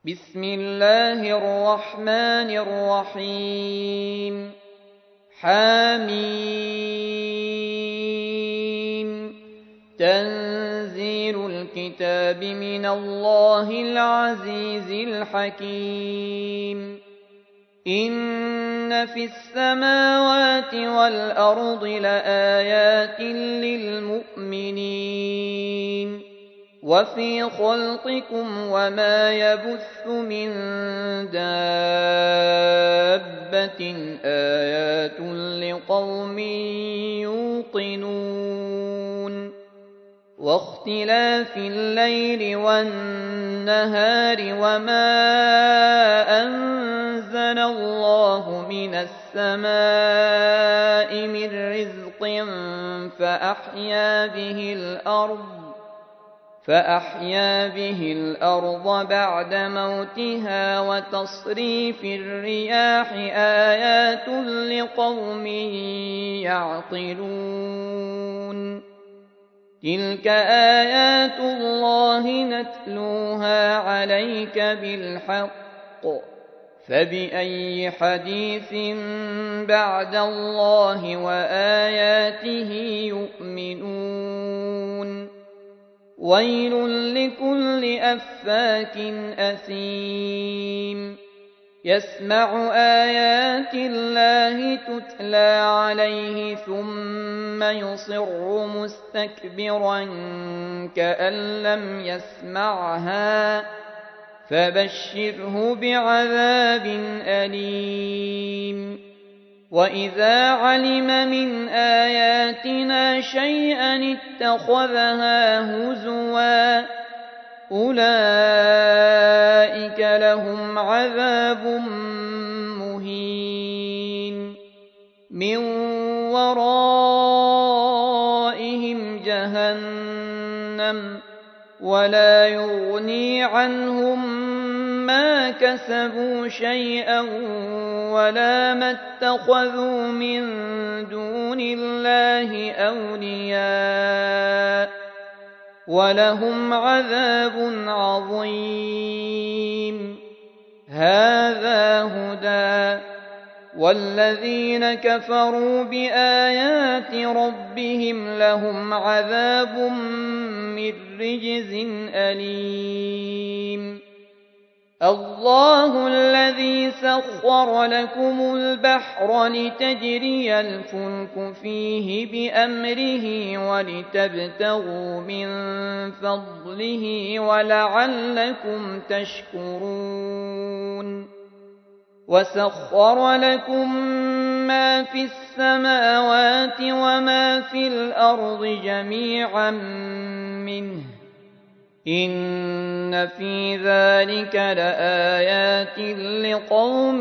بسم الله الرحمن الرحيم حميم تنزيل الكتاب من الله العزيز الحكيم إن في السماوات والأرض لآيات للمؤمنين وفي خلقكم وما يبث من دابة آيات لقوم يوقنون واختلاف الليل والنهار وما أنزل الله من السماء من رزق فأحيا به الأرض بعد موتها وتصريف الرياح آيات لقوم يعقلون تلك آيات الله نتلوها عليك بالحق فبأي حديث بعد الله وآياته يؤمنون ويل لكل أفاك أثيم يسمع آيات الله تتلى عليه ثم يصر مستكبرا كأن لم يسمعها فبشره بعذاب أليم وإذا علم من آياتنا شيئا اتخذها هزوا أولئك لهم عذاب مهين من ورائهم جهنم ولا يغني عنهم ما كسبوا شيئا ولا ما اتخذوا من دون الله أولياء ولهم عذاب عظيم هذا هدى والذين كفروا بآيات ربهم لهم عذاب من رجز أليم الله الذي سخر لكم البحر لتجري الفلك فيه بأمره ولتبتغوا من فضله ولعلكم تشكرون وسخر لكم ما في السماوات وما في الأرض جميعا منه إن في ذلك لآيات لقوم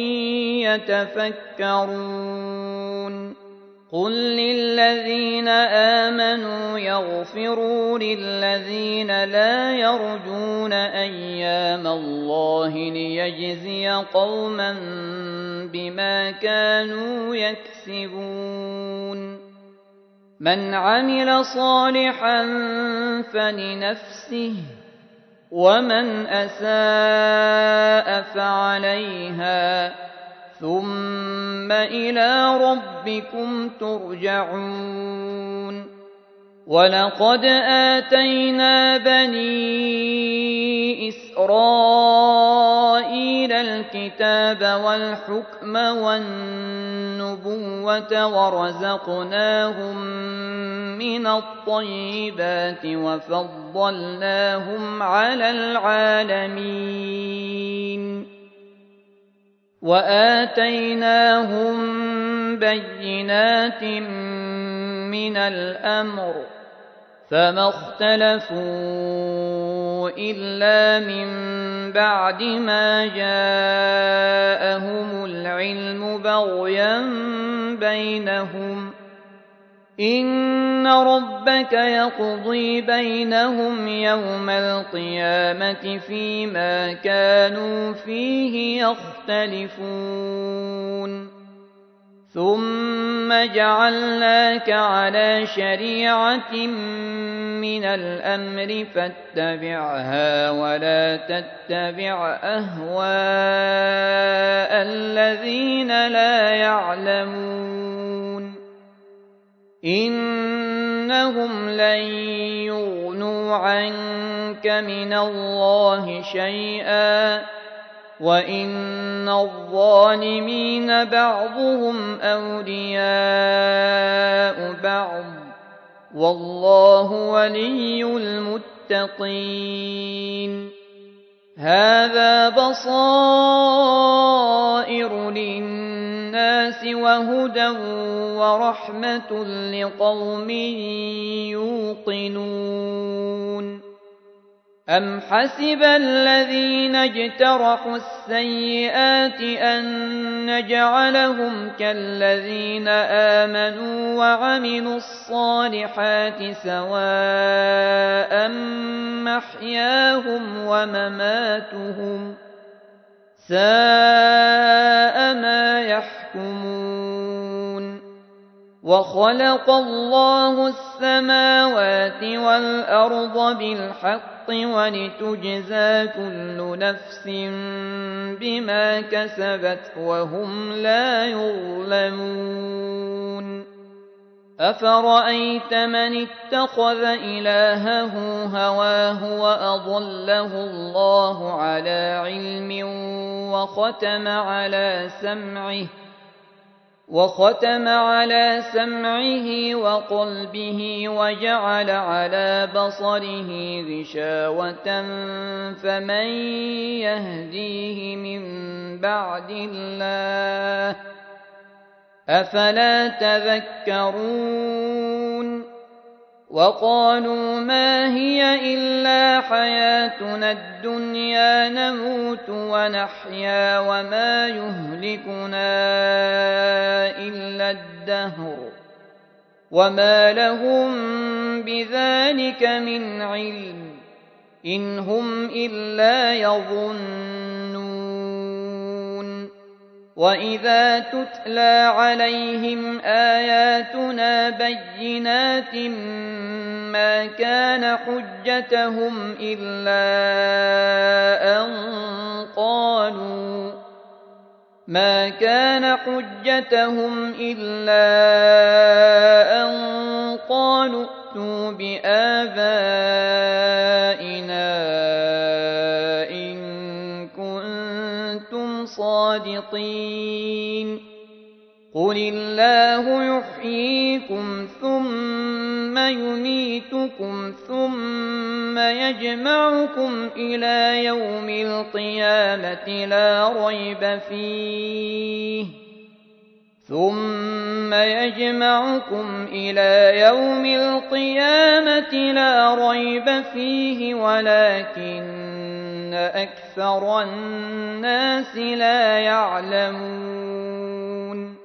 يتفكرون قل للذين آمنوا يغفروا للذين لا يرجون أيام الله ليجزي قوما بما كانوا يكسبون من عمل صالحا فلنفسه ومن أساء فعليها ثم إلى ربكم ترجعون ولقد آتينا بني إسرائيل الكتاب والحكم والنبوة ورزقناهم من الطيبات وفضلناهم على العالمين وآتيناهم بينات من الأمر فما اختلفوا إلا من بعد ما جاءهم العلم بغيا بينهم إن ربك يقضي بينهم يوم القيامة فيما كانوا فيه يختلفون ثم جعلناك على شريعة من الأمر فاتبعها ولا تتبع أهواء الذين لا يعلمون إنهم لن يغنوا عنك من الله شيئا وإن الظالمين بعضهم أولياء بعض والله ولي المتقين هذا بصائر للناس وهدى ورحمة لقوم يوقنون أم حسب الذين اجترحوا السيئات أن نجعلهم كالذين آمنوا وعملوا الصالحات سواء محياهم ومماتهم ساء ما يحكمون وخلق الله السماوات والأرض بالحق ولتجزى كل نفس بما كسبت وهم لا يظلمون أفرأيت من اتخذ إلهه هواه وأضله الله على علم وختم على سمعه وقلبه وجعل على بصره غشاوة فمن يهديه من بعد الله أفلا تذكرون وقالوا ما هي إلا حياتنا الدنيا نموت ونحيا وما يهلكنا إلا الدهر وما لهم بذلك من علم إن هم إلا يظنون وإذا تتلى عليهم آياتنا بينات ما كان حجتهم إلا أن قالوا ائتوا بآبائنا إن كنتم صادقين قل الله يحييكم ثم يميتكم ثم يجمعكم إلى يوم القيامة لا ريب فيه ولكن أكثر الناس لا يعلمون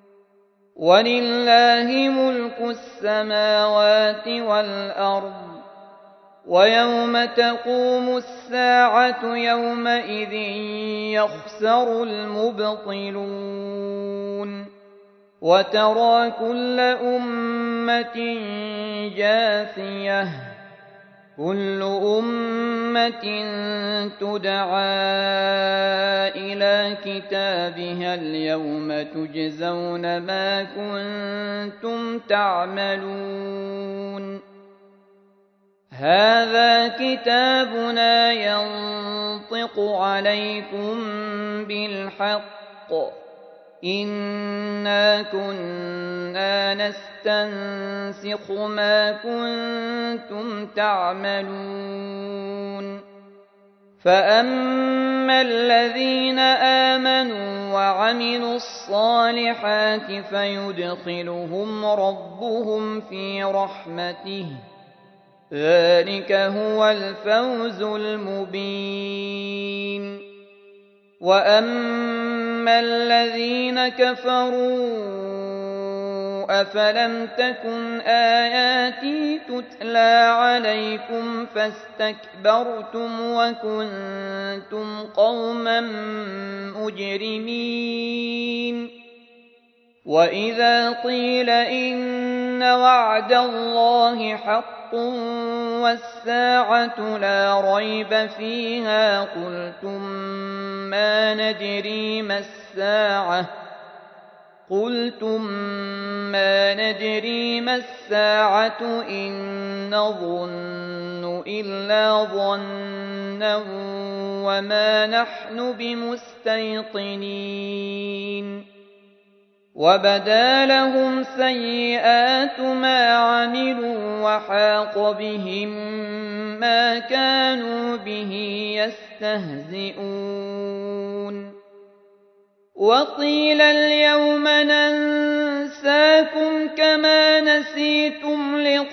ولله ملك السماوات والأرض ويوم تقوم الساعة يومئذ يخسر المبطلون وترى كل أمة جاثية كل أمة تدعى إلى كتابها اليوم تجزون ما كنتم تعملون هذا كتابنا ينطق عليكم بالحق إنا كنا نستنسخ ما كنتم تعملون فأما الذين آمنوا وعملوا الصالحات فيدخلهم ربهم في رحمته ذلك هو الفوز المبين وأما الذين كفروا أفلم تكن آياتي تتلى عليكم فاستكبرتم وكنتم قوما مجرمين وإذا قيل إن وعد الله حق والساعة لا ريب فيها قلتم ما ندري ما الساعة إن نظن إلا ظنا وما نحن بمستيقنين وبدا لهم سيئات ما عملوا وحاق بهم ما كانوا به يستهزئون وقيل اليوم ننساكم كما نسيتم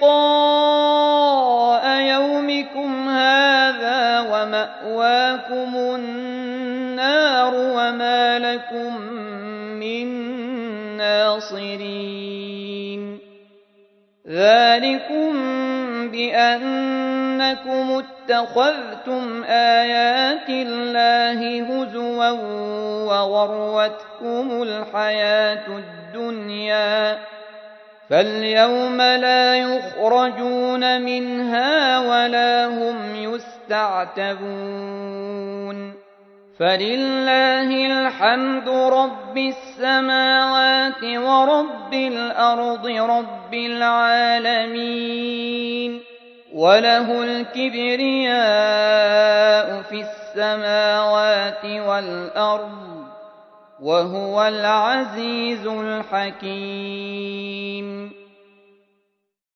لقاء يومكم هذا ومأواكم النار وما لكم من ناصرين ذلكم بأنكم اتخذتم آيات الله هزوا وغرتكم الحياة الدنيا فاليوم لا يخرجون منها ولا هم يستعتبون فلله الحمد رب السماوات ورب الأرض رب العالمين وله الكبرياء في السماوات والأرض وهو العزيز الحكيم